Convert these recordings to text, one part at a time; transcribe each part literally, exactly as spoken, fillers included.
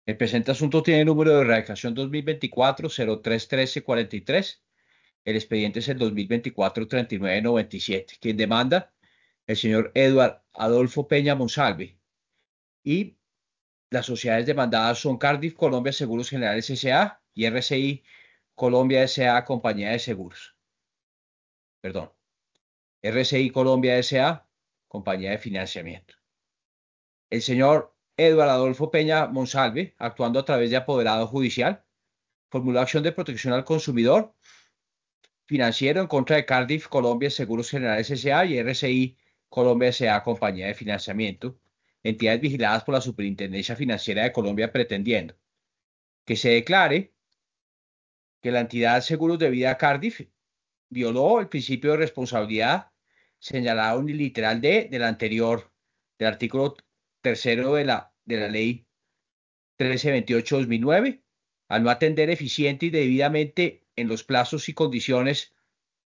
El presente asunto tiene número de erradicación dos mil veinticuatro cero tres uno tres cuatro tres. El expediente es el dos mil veinticuatro treinta y nueve noventa y siete. Quien demanda, el señor Edward Adolfo Peña Monsalve. Y las sociedades demandadas son Cardiff Colombia Seguros Generales S A y R C I Colombia S A Compañía de Seguros. Perdón. R C I Colombia S A Compañía de Financiamiento. El señor Edward Adolfo Peña Monsalve, actuando a través de apoderado judicial, formuló acción de protección al consumidor financiero en contra de Cardiff Colombia Seguros Generales S A y R C I Colombia S A Compañía de Financiamiento, entidades vigiladas por la Superintendencia Financiera de Colombia, pretendiendo que se declare que la entidad Seguros de Vida Cardiff violó el principio de responsabilidad señalado en el literal D del anterior, del artículo tercero de la, de la ley trece veintiocho dos mil nueve, al no atender eficiente y debidamente en los plazos y condiciones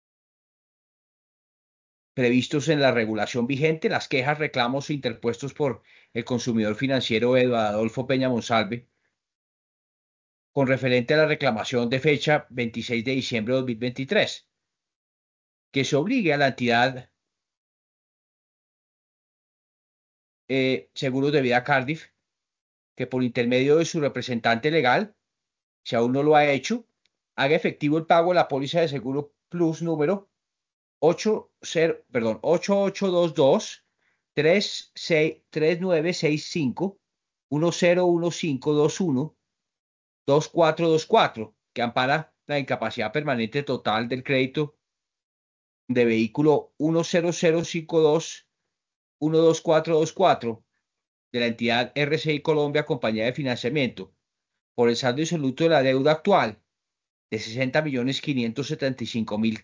previstos en la regulación vigente las quejas, reclamos interpuestos por el consumidor financiero Eduardo Adolfo Peña Monsalve con referente a la reclamación de fecha veintiséis de diciembre de dos mil veintitrés, que se obligue a la entidad eh, Seguros de Vida Cardiff que por intermedio de su representante legal, si aún no lo ha hecho, haga efectivo el pago de la póliza de seguro plus número ocho cero, perdón, ocho ocho dos dos tres seis tres nueve seis cinco uno cero uno cinco dos uno dos cuatro dos cuatro, que ampara la incapacidad permanente total del crédito de vehículo uno cero cero cinco dos uno dos cuatro dos cuatro de la entidad R C I Colombia Compañía de Financiamiento por el saldo insoluto de la deuda actual de sesenta millones quinientos setenta y cinco mil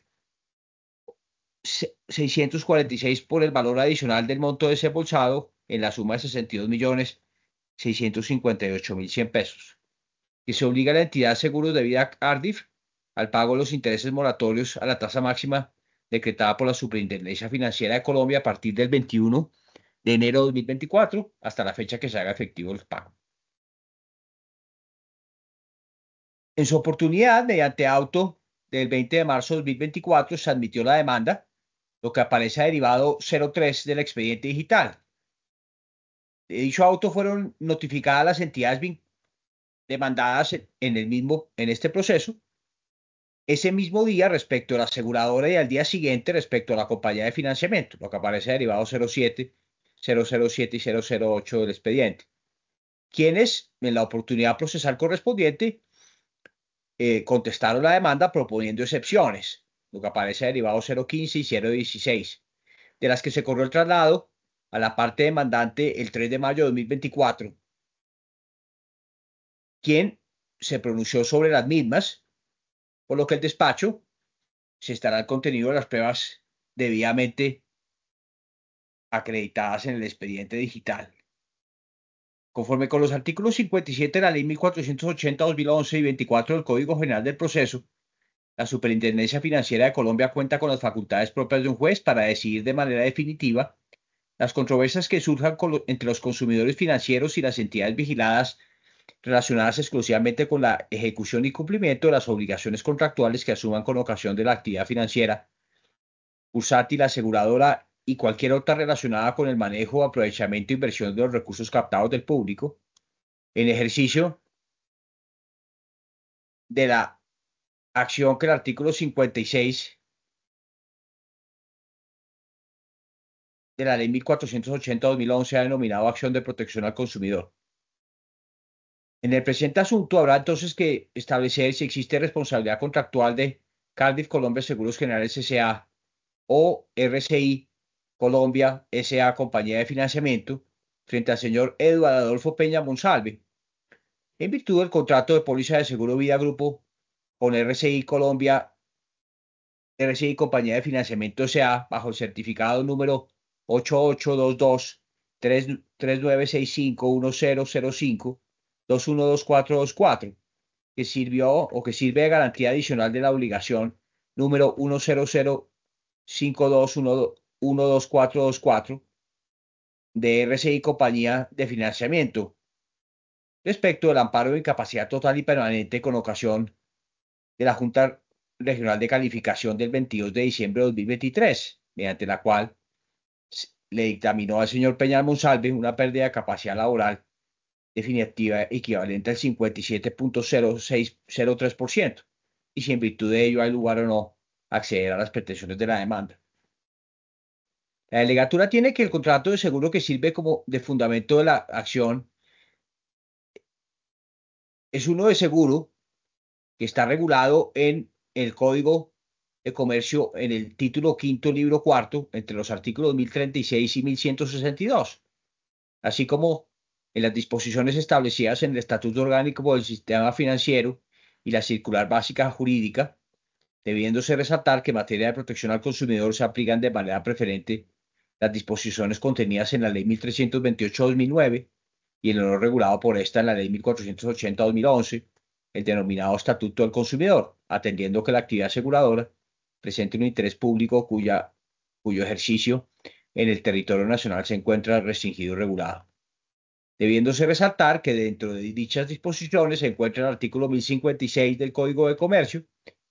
seiscientos cuarenta y seis por el valor adicional del monto desembolsado en la suma de sesenta y dos millones seiscientos cincuenta y ocho mil cien pesos, que se obliga a la entidad Seguros de Vida Cardiff al pago de los intereses moratorios a la tasa máxima decretada por la Superintendencia Financiera de Colombia a partir del veintiuno de enero de dos mil veinticuatro hasta la fecha que se haga efectivo el pago. En su oportunidad, mediante auto del veinte de marzo de dos mil veinticuatro, se admitió la demanda, lo que aparece a derivado cero tres del expediente digital. De dicho auto fueron notificadas las entidades demandadas en, el mismo, en este proceso ese mismo día respecto a la aseguradora y al día siguiente respecto a la compañía de financiamiento, lo que aparece derivado cero siete, cero cero siete y cero cero ocho del expediente, quienes en la oportunidad procesal correspondiente eh, contestaron la demanda proponiendo excepciones, lo que aparece derivado cero quince y cero dieciséis, de las que se corrió el traslado a la parte demandante el tres de mayo de dos mil veinticuatro, quien se pronunció sobre las mismas, por lo que el despacho se estará el contenido de las pruebas debidamente acreditadas en el expediente digital. Conforme con los artículos cincuenta y siete de la Ley mil cuatrocientos ochenta dos mil once y veinticuatro del Código General del Proceso, la Superintendencia Financiera de Colombia cuenta con las facultades propias de un juez para decidir de manera definitiva las controversias que surjan con lo, entre los consumidores financieros y las entidades vigiladas relacionadas exclusivamente con la ejecución y cumplimiento de las obligaciones contractuales que asuman con ocasión de la actividad financiera, bursátil, aseguradora y cualquier otra relacionada con el manejo, aprovechamiento e inversión de los recursos captados del público en ejercicio de la acción que el artículo cincuenta y seis de la Ley mil cuatrocientos ochenta dos mil once ha denominado acción de protección al consumidor. En el presente asunto habrá entonces que establecer si existe responsabilidad contractual de Cardiff Colombia Seguros Generales S A o R C I Colombia S A Compañía de Financiamiento frente al señor Eduardo Adolfo Peña Monsalve, en virtud del contrato de póliza de seguro vida grupo con R C I Colombia, R C I Compañía de Financiamiento S A bajo el certificado número ocho ocho dos dos tres nueve seis cinco uno cero cero cinco dos uno dos cuatro dos cuatro, que sirvió o que sirve de garantía adicional de la obligación número uno cero cero cinco dos uno dos cuatro dos cuatro de R C I Compañía de Financiamiento, respecto del amparo de incapacidad total y permanente con ocasión de la Junta Regional de Calificación del veintidós de diciembre de dos mil veintitrés, mediante la cual le dictaminó al señor Peñal Monsalve una pérdida de capacidad laboral definitiva equivalente al cincuenta y siete punto cero seis cero tres por ciento, y si en virtud de ello hay lugar o no acceder a las pretensiones de la demanda. La delegatura tiene que el contrato de seguro que sirve como de fundamento de la acción es uno de seguro que está regulado en el Código de Comercio en el título quinto, libro cuarto, entre los artículos mil treinta y seis y mil ciento sesenta y dos, así como en las disposiciones establecidas en el Estatuto Orgánico del Sistema Financiero y la Circular Básica Jurídica, debiéndose resaltar que en materia de protección al consumidor se aplican de manera preferente las disposiciones contenidas en la Ley mil trescientos veintiocho de dos mil nueve y en lo regulado por esta en la Ley mil cuatrocientos ochenta de dos mil once, el denominado Estatuto del Consumidor, atendiendo que la actividad aseguradora presente un interés público cuya, cuyo ejercicio en el territorio nacional se encuentra restringido y regulado. Debiéndose resaltar que dentro de dichas disposiciones se encuentra el artículo mil cincuenta y seis del Código de Comercio,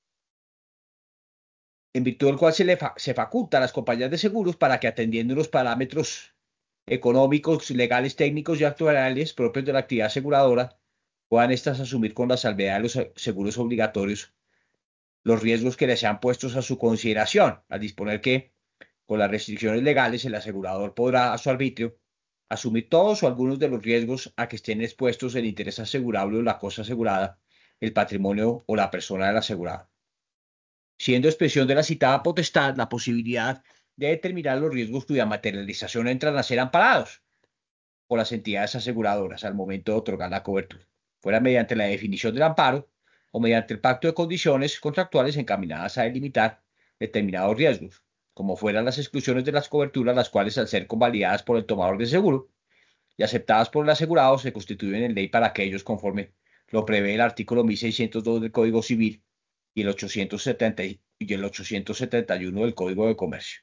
en virtud del cual se, le fa se faculta a las compañías de seguros para que, atendiendo los parámetros económicos, legales, técnicos y actuariales propios de la actividad aseguradora, puedan éstas asumir con la salvedad de los seguros obligatorios los riesgos que les sean puestos a su consideración, al disponer que, con las restricciones legales, el asegurador podrá, a su arbitrio, asumir todos o algunos de los riesgos a que estén expuestos el interés asegurable o la cosa asegurada, el patrimonio o la persona del asegurado, siendo expresión de la citada potestad la posibilidad de determinar los riesgos cuya materialización entran a ser amparados por las entidades aseguradoras al momento de otorgar la cobertura, fuera mediante la definición del amparo o mediante el pacto de condiciones contractuales encaminadas a delimitar determinados riesgos, como fueran las exclusiones de las coberturas, las cuales, al ser convalidadas por el tomador de seguro y aceptadas por el asegurado, se constituyen en ley para aquellos conforme lo prevé el artículo mil seiscientos dos del Código Civil y el ochocientos setenta y el ochocientos setenta y uno del Código de Comercio.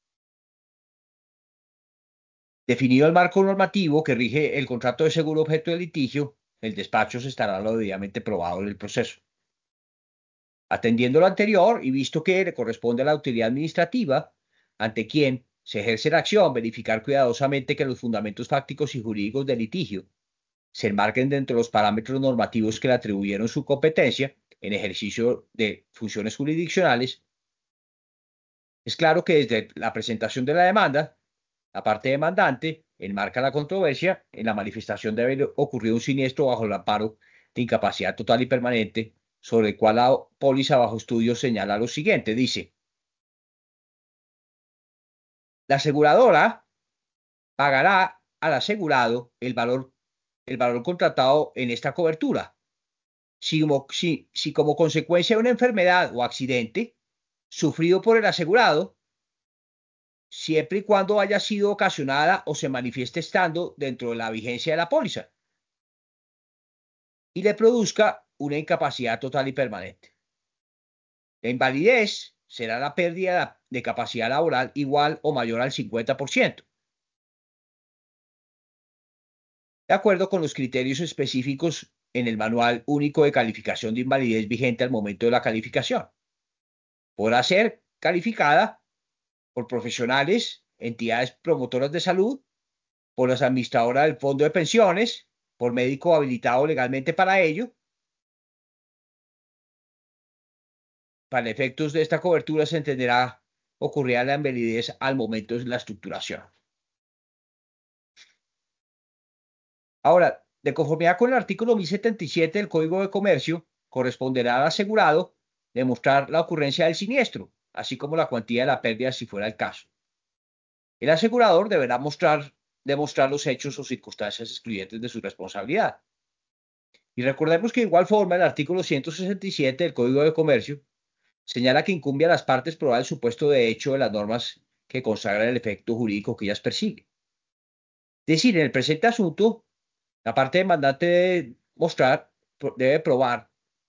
Definido el marco normativo que rige el contrato de seguro objeto de litigio, el despacho se estará lo debidamente probado en el proceso. Atendiendo lo anterior y visto que le corresponde a la autoridad administrativa, ante quien se ejerce la acción, verificar cuidadosamente que los fundamentos fácticos y jurídicos del litigio se enmarquen dentro de los parámetros normativos que le atribuyeron su competencia en ejercicio de funciones jurisdiccionales, es claro que desde la presentación de la demanda, la parte demandante enmarca la controversia en la manifestación de haber ocurrido un siniestro bajo el amparo de incapacidad total y permanente, sobre el cual la póliza bajo estudio señala lo siguiente, dice: la aseguradora pagará al asegurado el valor, el valor contratado en esta cobertura, si como, si, si como consecuencia de una enfermedad o accidente sufrido por el asegurado, siempre y cuando haya sido ocasionada o se manifieste estando dentro de la vigencia de la póliza y le produzca una incapacidad total y permanente. La invalidez será la pérdida de capacidad laboral igual o mayor al cincuenta por ciento, de acuerdo con los criterios específicos en el Manual Único de Calificación de Invalidez vigente al momento de la calificación. Podrá ser calificada por profesionales, entidades promotoras de salud, por las administradoras del fondo de pensiones, por médico habilitado legalmente para ello. Para efectos de esta cobertura se entenderá ocurrida la invalidez al momento de la estructuración. Ahora, de conformidad con el artículo mil setenta y siete del Código de Comercio, corresponderá al asegurado demostrar la ocurrencia del siniestro, así como la cuantía de la pérdida si fuera el caso. El asegurador deberá mostrar, demostrar los hechos o circunstancias excluyentes de su responsabilidad. Y recordemos que de igual forma el artículo ciento sesenta y siete del Código de Comercio señala que incumbe a las partes probar el supuesto de hecho de las normas que consagran el efecto jurídico que ellas persiguen. Es decir, en el presente asunto, la parte demandante debe mostrar, debe probar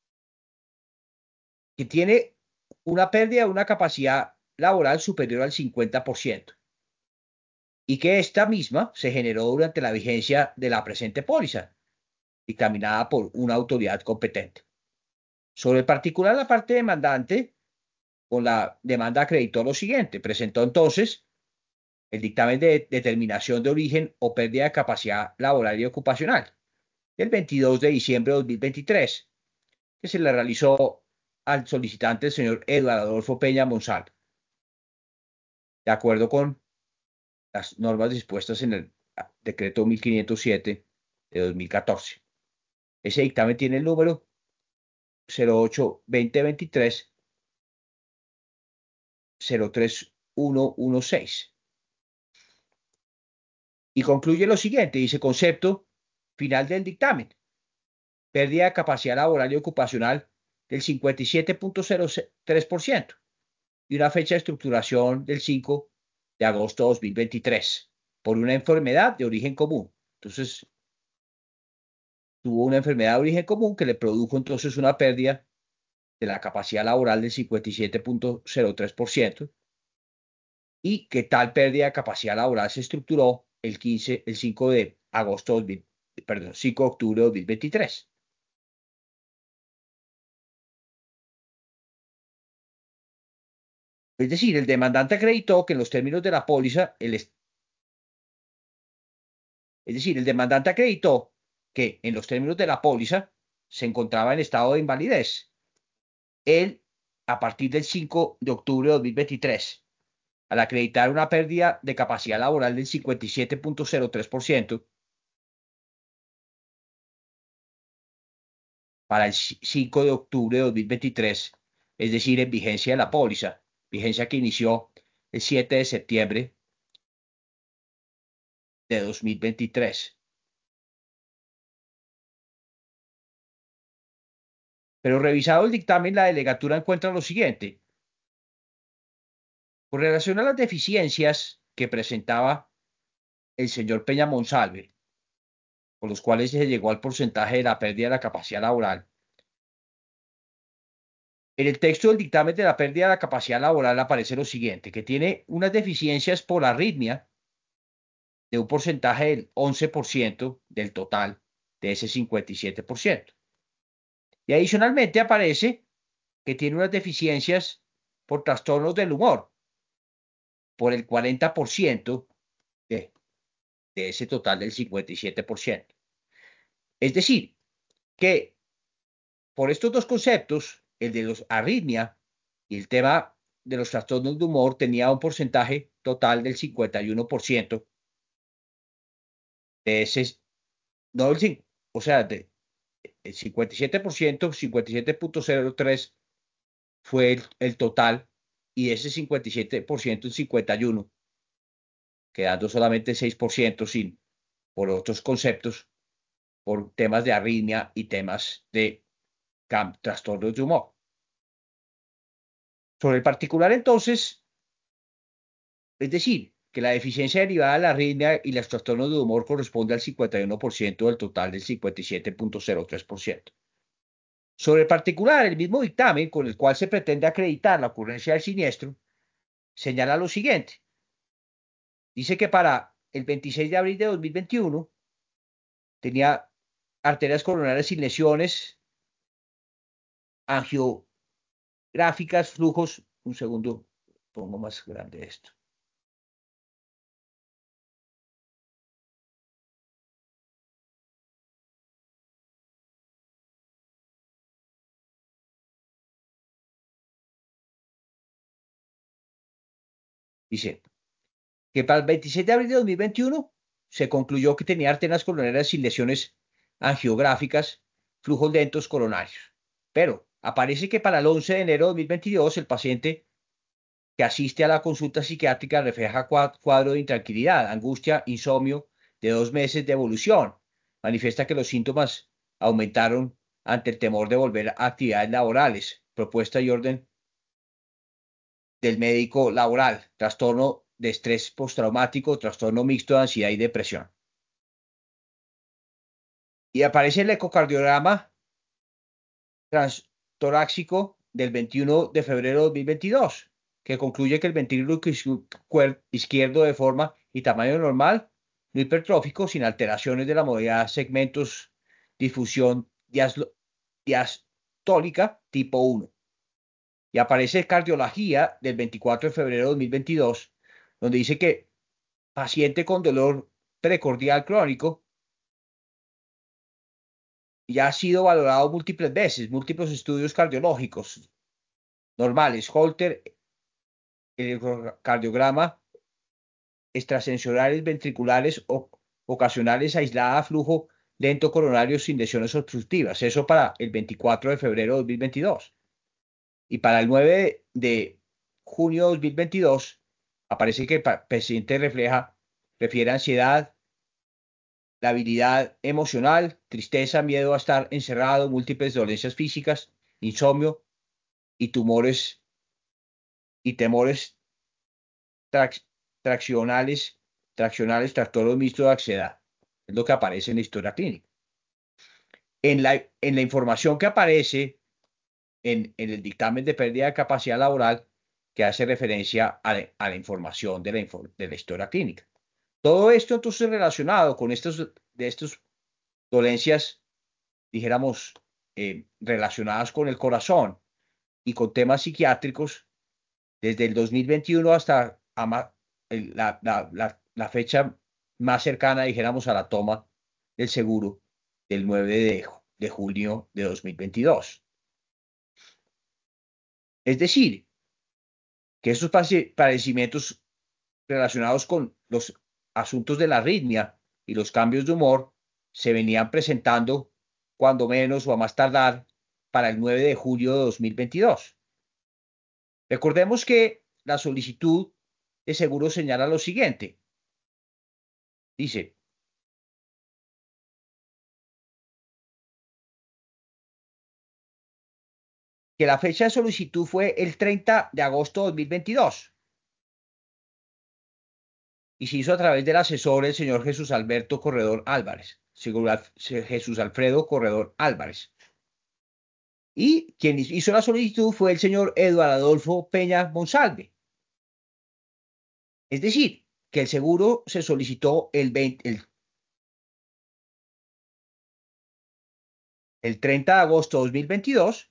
que tiene una pérdida de una capacidad laboral superior al cincuenta por ciento y que esta misma se generó durante la vigencia de la presente póliza, dictaminada por una autoridad competente. Sobre el particular, la parte demandante con la demanda acreditó lo siguiente. Presentó entonces el dictamen de determinación de origen o pérdida de capacidad laboral y ocupacional del veintidós de diciembre de dos mil veintitrés, que se le realizó al solicitante, el señor Eduardo Adolfo Peña Monsalve, de acuerdo con las normas dispuestas en el decreto mil quinientos siete de dos mil catorce. Ese dictamen tiene el número cero ocho veinte veintitrés cero tres uno uno seis. Y concluye lo siguiente, dice: concepto final del dictamen: pérdida de capacidad laboral y ocupacional del cincuenta y siete punto cero tres por ciento y una fecha de estructuración del cinco de agosto de dos mil veintitrés por una enfermedad de origen común. Entonces, tuvo una enfermedad de origen común que le produjo entonces una pérdida de la capacidad laboral del cincuenta y siete punto cero tres por ciento y que tal pérdida de capacidad laboral se estructuró el quince, el cinco de agosto de dos mil, perdón, cinco de octubre de dos mil veintitrés. Es decir, el demandante acreditó que en los términos de la póliza, el, es decir, el demandante acreditó que en los términos de la póliza se encontraba en estado de invalidez. Él, a partir del cinco de octubre de dos mil veintitrés, al acreditar una pérdida de capacidad laboral del cincuenta y siete punto cero tres por ciento para el cinco de octubre de dos mil veintitrés, es decir, en vigencia de la póliza, vigencia que inició el siete de septiembre de dos mil veintitrés. Pero revisado el dictamen, la delegatura encuentra lo siguiente: con relación a las deficiencias que presentaba el señor Peña Monsalve, con los cuales se llegó al porcentaje de la pérdida de la capacidad laboral. En el texto del dictamen de la pérdida de la capacidad laboral aparece lo siguiente: que tiene unas deficiencias por arritmia de un porcentaje del once por ciento del total de ese cincuenta y siete por ciento. Y adicionalmente aparece que tiene unas deficiencias por trastornos del humor por el cuarenta por ciento de, de ese total del cincuenta y siete por ciento. Es decir, que por estos dos conceptos, el de los arritmia y el tema de los trastornos de humor, tenía un porcentaje total del cincuenta y uno por ciento de ese, no el cinco, o sea, de, el cincuenta y siete por ciento, cincuenta y siete punto cero tres fue el, el total, y de ese cincuenta y siete por ciento, el cincuenta y uno, quedando solamente seis por ciento sin, por otros conceptos, por temas de arritmia y temas de trastornos de humor. Sobre el particular, entonces, es decir, que la deficiencia derivada de la arritmia y los trastornos de humor corresponde al cincuenta y uno por ciento del total del cincuenta y siete punto cero tres por ciento. Sobre el particular, el mismo dictamen con el cual se pretende acreditar la ocurrencia del siniestro señala lo siguiente. Dice que para el veintiséis de abril de dos mil veintiuno tenía arterias coronarias sin lesiones, angiográficas, flujos. Un segundo, pongo más grande esto. Dice que para el veintiséis de abril de dos mil veintiuno se concluyó que tenía arterias coronarias sin lesiones angiográficas, flujos lentos coronarios. Pero aparece que para el once de enero de dos mil veintidós el paciente que asiste a la consulta psiquiátrica refleja cuadro de intranquilidad, angustia, insomnio de dos meses de evolución. Manifiesta que los síntomas aumentaron ante el temor de volver a actividades laborales. Propuesta y orden del médico laboral: trastorno de estrés postraumático, trastorno mixto de ansiedad y depresión. Y aparece el ecocardiograma transtorácico del veintiuno de febrero de dos mil veintidós, que concluye que el ventrículo izquierdo de forma y tamaño normal, no hipertrófico, sin alteraciones de la movilidad segmentos difusión diaslo- diastólica tipo uno. Y aparece cardiología del veinticuatro de febrero de dos mil veintidós, donde dice que paciente con dolor precordial crónico ya ha sido valorado múltiples veces, múltiples estudios cardiológicos normales, Holter, electrocardiograma, extrasensoriales ventriculares o ocasionales aislada, flujo lento coronario sin lesiones obstructivas. Eso para el veinticuatro de febrero de dos mil veintidós. Y para el nueve de junio de dos mil veintidós aparece que el paciente refleja, refiere ansiedad, labilidad emocional, tristeza, miedo a estar encerrado, múltiples dolencias físicas, insomnio y tumores y temores trac traccionales, traccionales, trastorno mixto de ansiedad. Es lo que aparece en la historia clínica. En la, en la información que aparece en, en el dictamen de pérdida de capacidad laboral, que hace referencia a, la, a la información de la, de la historia clínica. Todo esto entonces relacionado con estos, de estas dolencias, dijéramos, eh, relacionadas con el corazón y con temas psiquiátricos, desde el dos mil veintiuno hasta a, el, la, la, la, la fecha más cercana, dijéramos, a la toma del seguro del nueve de, de junio de dos mil veintidós. Es decir, que estos padecimientos relacionados con los asuntos de la arritmia y los cambios de humor se venían presentando cuando menos o a más tardar para el nueve de julio de dos mil veintidós. Recordemos que la solicitud de seguro señala lo siguiente. Dice, que la fecha de solicitud fue el treinta de agosto de dos mil veintidós y se hizo a través del asesor, el señor Jesús Alberto Corredor Álvarez, Jesús Alfredo Corredor Álvarez. Y quien hizo la solicitud fue el señor Eduardo Adolfo Peña Monsalve. Es decir, que el seguro se solicitó el, veinte, el, el treinta de agosto de dos mil veintidós,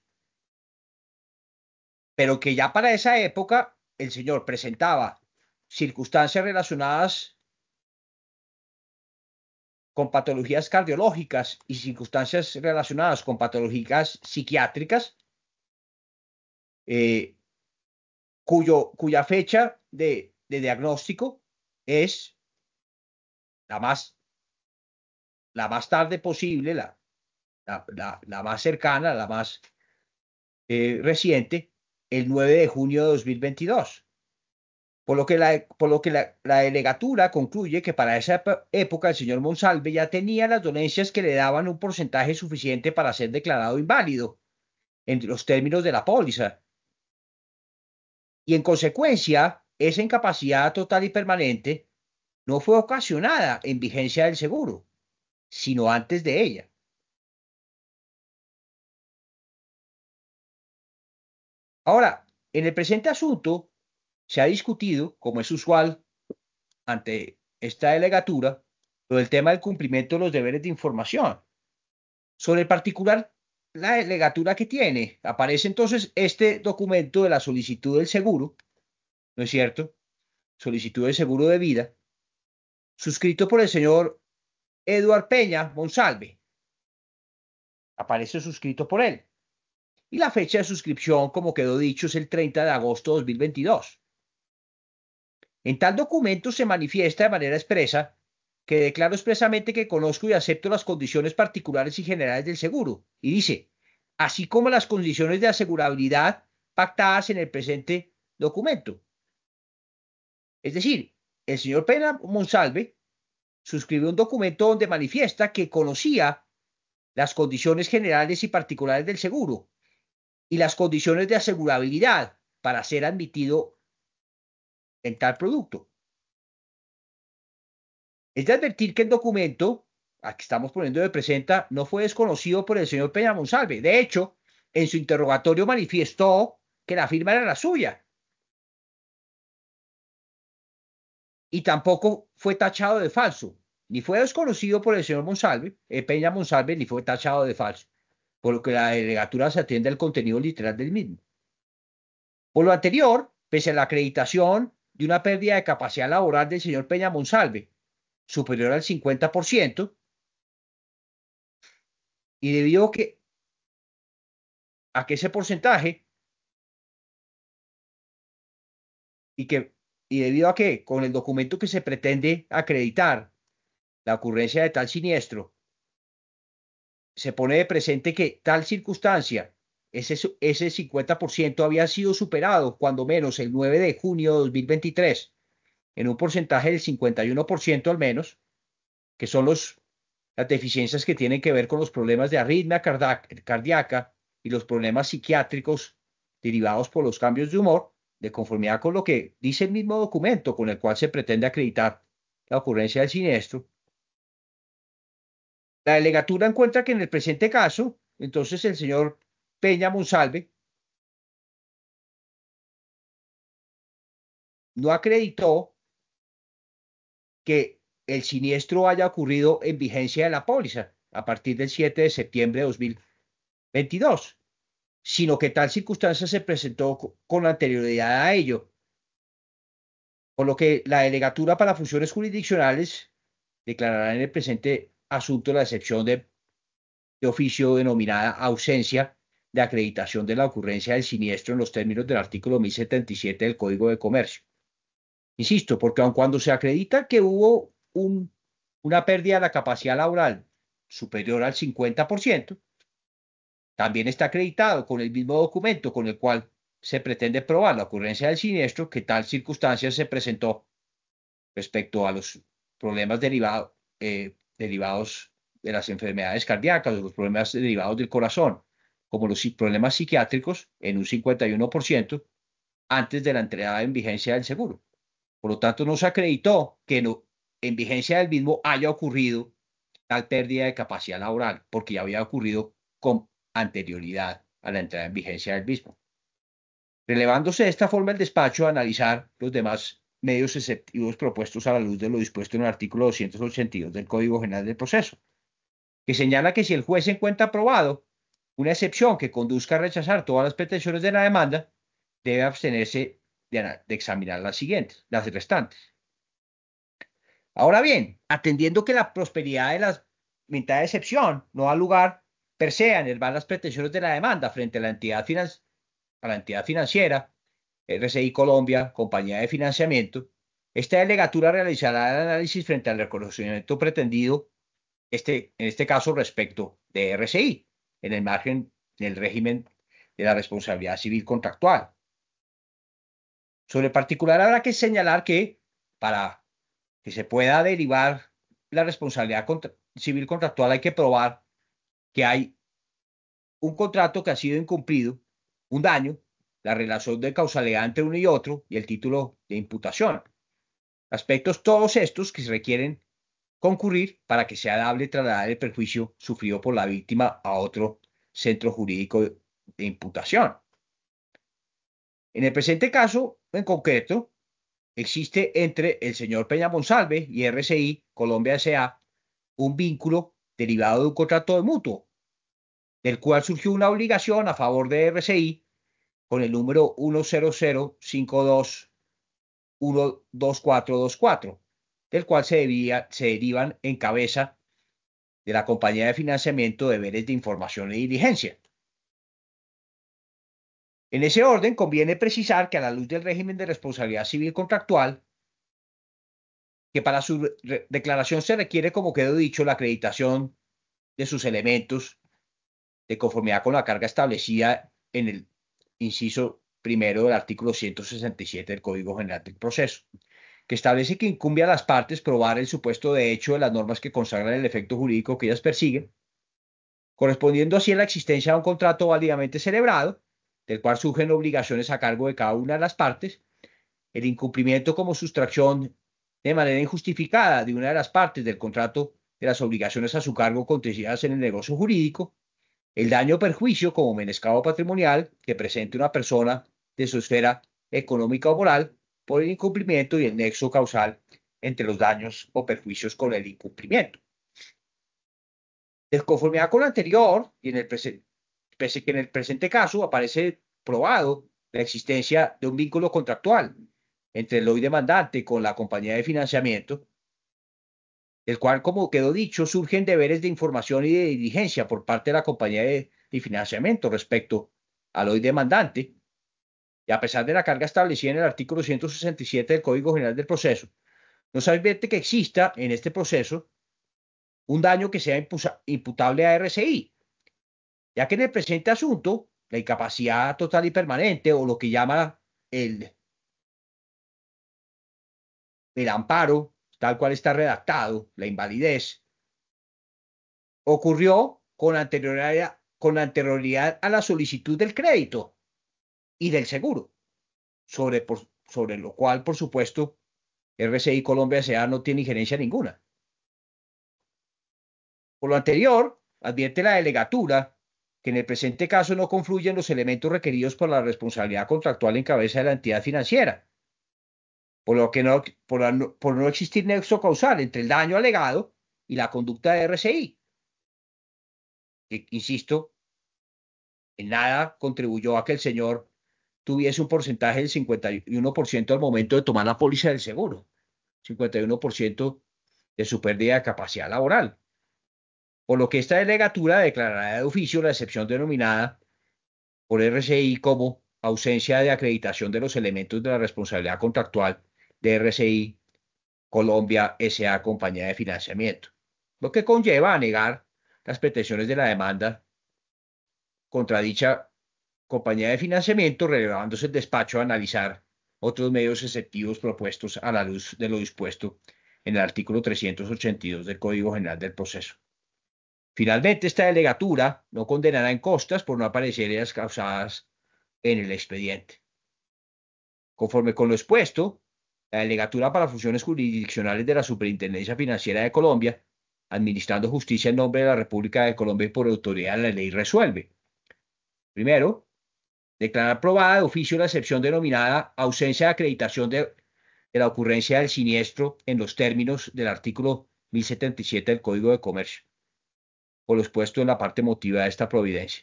pero que ya para esa época el señor presentaba circunstancias relacionadas con patologías cardiológicas y circunstancias relacionadas con patologías psiquiátricas, eh, cuyo, cuya fecha de, de diagnóstico es la más, la más tarde posible, la, la, la, la más cercana, la más eh, reciente, el nueve de junio de dos mil veintidós. Por lo que, la, por lo que la, la delegatura concluye que para esa época el señor Monsalve ya tenía las dolencias que le daban un porcentaje suficiente para ser declarado inválido en los términos de la póliza. Y en consecuencia, esa incapacidad total y permanente no fue ocasionada en vigencia del seguro, sino antes de ella. Ahora, en el presente asunto, se ha discutido, como es usual ante esta delegatura, lo del tema del cumplimiento de los deberes de información. Sobre el particular, la delegatura que tiene, aparece entonces este documento de la solicitud del seguro, ¿no es cierto? Solicitud de seguro de vida, suscrito por el señor Eduard Peña Monsalve. Aparece suscrito por él. Y la fecha de suscripción, como quedó dicho, es el treinta de agosto de dos mil veintidós. En tal documento se manifiesta de manera expresa que declaro expresamente que conozco y acepto las condiciones particulares y generales del seguro. Y dice, así como las condiciones de asegurabilidad pactadas en el presente documento. Es decir, el señor Pena Monsalve suscribió un documento donde manifiesta que conocía las condiciones generales y particulares del seguro y las condiciones de asegurabilidad para ser admitido en tal producto. Es de advertir que el documento, aquí estamos poniendo de presenta, no fue desconocido por el señor Peña Monsalve. De hecho, en su interrogatorio manifestó que la firma era la suya. Y tampoco fue tachado de falso, ni fue desconocido por el señor Monsalve, eh, Peña Monsalve, ni fue tachado de falso, por lo que la delegatura se atiende al contenido literal del mismo. Por lo anterior, pese a la acreditación de una pérdida de capacidad laboral del señor Peña Monsalve superior al cincuenta por ciento, y debido a que, a que ese porcentaje, y, que, y debido a que con el documento que se pretende acreditar la ocurrencia de tal siniestro, se pone de presente que tal circunstancia, ese, ese cincuenta por ciento había sido superado cuando menos el nueve de junio de dos mil veintitrés, en un porcentaje del cincuenta y uno por ciento al menos, que son los, las deficiencias que tienen que ver con los problemas de arritmia cardíaca y los problemas psiquiátricos derivados por los cambios de humor, de conformidad con lo que dice el mismo documento con el cual se pretende acreditar la ocurrencia del siniestro. La delegatura encuentra que en el presente caso, entonces el señor Peña Monsalve no acreditó que el siniestro haya ocurrido en vigencia de la póliza a partir del siete de septiembre de dos mil veintidós, sino que tal circunstancia se presentó con anterioridad a ello, por lo que la delegatura para funciones jurisdiccionales declarará en el presente asunto la excepción de, de oficio denominada ausencia de acreditación de la ocurrencia del siniestro en los términos del artículo mil setenta y siete del Código de Comercio. Insisto, porque aun cuando se acredita que hubo un, una pérdida de la capacidad laboral superior al cincuenta por ciento, también está acreditado con el mismo documento con el cual se pretende probar la ocurrencia del siniestro que tal circunstancia se presentó respecto a los problemas derivado, eh, derivados de las enfermedades cardíacas, de los problemas derivados del corazón, como los problemas psiquiátricos, en un cincuenta y uno por ciento antes de la entrada en vigencia del seguro. Por lo tanto, no se acreditó que no, en vigencia del mismo haya ocurrido tal pérdida de capacidad laboral, porque ya había ocurrido con anterioridad a la entrada en vigencia del mismo. Relevándose de esta forma el despacho a analizar los demás medios exceptivos propuestos a la luz de lo dispuesto en el artículo doscientos ochenta y dos del Código General del Proceso, que señala que si el juez encuentra aprobado una excepción que conduzca a rechazar todas las pretensiones de la demanda, debe abstenerse de, de examinar las siguientes, las restantes. Ahora bien, atendiendo que la prosperidad de la mitad de excepción no da lugar per se a enervar las pretensiones de la demanda frente a la entidad, finan a la entidad financiera, R C I Colombia, compañía de financiamiento, esta delegatura realizará el análisis frente al reconocimiento pretendido, este, en este caso respecto de R C I, en el margen del régimen de la responsabilidad civil contractual. Sobre el particular habrá que señalar que para que se pueda derivar la responsabilidad contra civil contractual hay que probar que hay un contrato que ha sido incumplido, un daño, la relación de causalidad entre uno y otro y el título de imputación. Aspectos todos estos que se requieren concurrir para que sea dable trasladar el perjuicio sufrido por la víctima a otro centro jurídico de imputación. En el presente caso, en concreto, existe entre el señor Peña Monsalve y R C I Colombia S A un vínculo derivado de un contrato de mutuo, del cual surgió una obligación a favor de R C I con el número uno cero cero cinco dos uno dos cuatro dos cuatro, del cual se, debía, se derivan en cabeza de la compañía de financiamiento deberes de información y diligencia. En ese orden, conviene precisar que a la luz del régimen de responsabilidad civil contractual, que para su declaración se requiere, como quedó dicho, la acreditación de sus elementos de conformidad con la carga establecida en el inciso primero del artículo ciento sesenta y siete del Código General del Proceso, que establece que incumbe a las partes probar el supuesto de hecho de las normas que consagran el efecto jurídico que ellas persiguen, correspondiendo así a la existencia de un contrato válidamente celebrado, del cual surgen obligaciones a cargo de cada una de las partes, el incumplimiento como sustracción de manera injustificada de una de las partes del contrato de las obligaciones a su cargo contencidas en el negocio jurídico, el daño o perjuicio como menoscabo patrimonial que presente una persona de su esfera económica o moral por el incumplimiento y el nexo causal entre los daños o perjuicios con el incumplimiento. De conformidad con lo anterior, y en el presente, pese que en el presente caso aparece probado la existencia de un vínculo contractual entre el hoy demandante con la compañía de financiamiento, el cual, como quedó dicho, surgen deberes de información y de diligencia por parte de la compañía de, de financiamiento respecto al hoy demandante, y a pesar de la carga establecida en el artículo ciento sesenta y siete del Código General del Proceso, no se advierte que exista en este proceso un daño que sea imputable a R C I, ya que en el presente asunto, la incapacidad total y permanente, o lo que llama el, el amparo, tal cual está redactado, la invalidez, ocurrió con anterioridad, con anterioridad a la solicitud del crédito y del seguro, sobre, por, sobre lo cual, por supuesto, R C I Colombia S A no tiene injerencia ninguna. Por lo anterior, advierte la delegatura que en el presente caso no confluyen los elementos requeridos por la responsabilidad contractual en cabeza de la entidad financiera, por lo que no, por, la, por no existir nexo causal entre el daño alegado y la conducta de R C I, que, insisto, en nada contribuyó a que el señor tuviese un porcentaje del cincuenta y uno por ciento al momento de tomar la póliza del seguro, cincuenta y uno por ciento de su pérdida de capacidad laboral. Por lo que esta delegatura declarará de oficio la excepción denominada por R C I como ausencia de acreditación de los elementos de la responsabilidad contractual de R C I Colombia S A Compañía de Financiamiento, lo que conlleva a negar las pretensiones de la demanda contra dicha compañía de financiamiento, relevándose el despacho a analizar otros medios exceptivos propuestos a la luz de lo dispuesto en el artículo trescientos ochenta y dos del Código General del Proceso. Finalmente, esta delegatura no condenará en costas por no aparecer ellas causadas en el expediente. Conforme con lo expuesto, la delegatura para funciones jurisdiccionales de la Superintendencia Financiera de Colombia, administrando justicia en nombre de la República de Colombia y por autoridad de la ley, resuelve. Primero, declarar aprobada de oficio la excepción denominada ausencia de acreditación de, de la ocurrencia del siniestro en los términos del artículo mil setenta y siete del Código de Comercio, por lo expuesto en la parte motiva de esta providencia.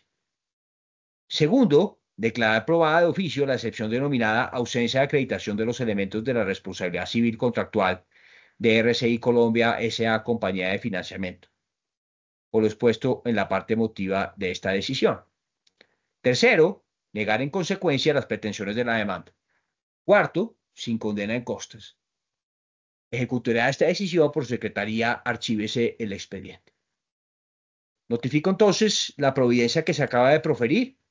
Segundo, declarar aprobada de oficio la excepción denominada ausencia de acreditación de los elementos de la responsabilidad civil contractual de R C I Colombia S A Compañía de Financiamiento, por lo expuesto en la parte motiva de esta decisión. Tercero, negar en consecuencia las pretensiones de la demanda. Cuarto, sin condena en costas. Ejecutará esta decisión por secretaría, archívese el expediente. Notifico entonces la providencia que se acaba de proferir